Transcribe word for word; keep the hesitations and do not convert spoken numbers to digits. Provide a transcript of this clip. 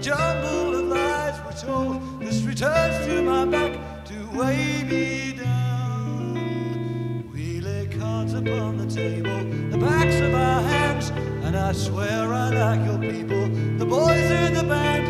jumble of lies were told. This returns to my back to weigh me down. We lay cards upon the table, the backs of our hands, and I swear I like your people. The boys in the band